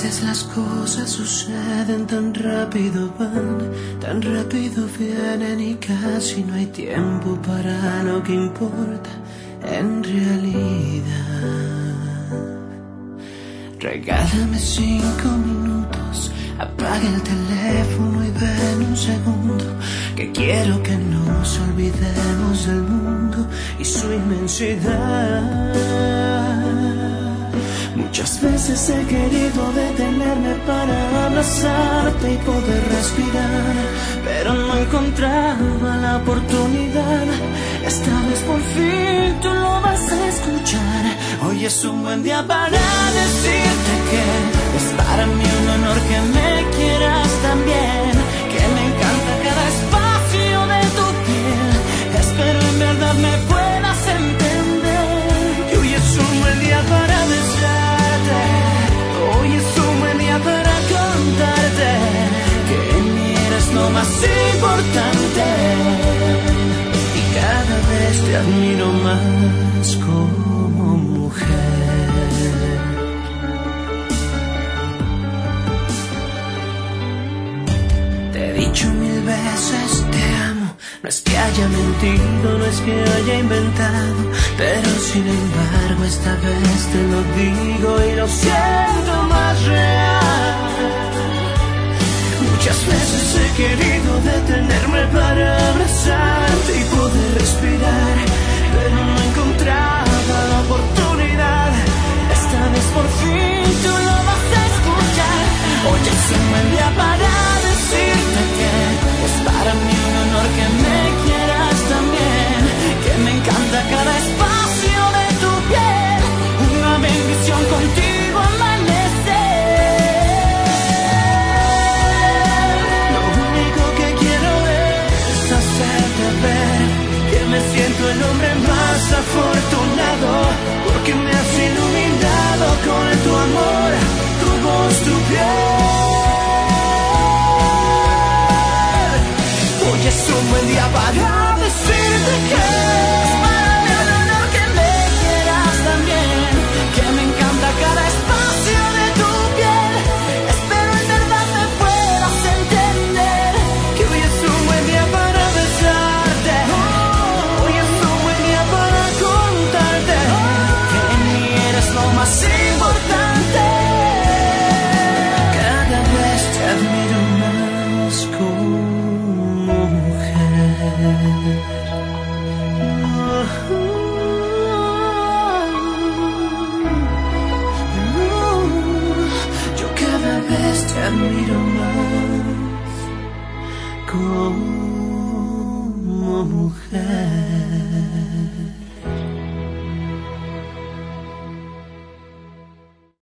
veces las cosas suceden tan rápido, van, tan rápido vienen y casi no hay tiempo para lo que importa en realidad. Regálame 5 minutos, apaga el teléfono y ven un segundo, que quiero que nos olvidemos del mundo y su inmensidad. Muchas veces he querido detenerme para abrazarte y poder respirar, pero no encontraba la oportunidad. Esta vez por fin tú lo vas a escuchar. Hoy es un buen día para decirte que es para mí un honor que me quieras también, que me encanta cada espacio de tu piel. Espero en verdad me puedas entender. Y hoy es un buen día para besarte, hoy es un buen día para contarte que en mí eres lo más importante. Y cada vez te admiro más como mujer. Te he dicho 1000 veces te amo, no es que haya mentido, no es que haya inventado, pero sin embargo esta vez te lo digo y lo siento más real. Muchas veces he querido detenerme para abrazarte y poder respirar, pero no encontraba la oportunidad. Esta vez por fin tú lo vas a escuchar. Hoy es un buen día para decirte que es para mí un honor que me quieras también, que me encanta cada espacio de tu piel, una bendición contigo amanecer. Lo único que quiero es hacerte ver que me siento el hombre más afortunado, porque me has iluminado con tu amor, tu voz, tu piel. Hoy es un buen día para decirte que es para mí un honor que me quieras también, que me encanta cada espacio de tu piel. Espero en verdad me puedas entender, que hoy es un buen día para besarte, hoy es un buen día para contarte que en mí eres lo más importante. Cada vez te admiro más como yo cada vez te admiro más como mujer.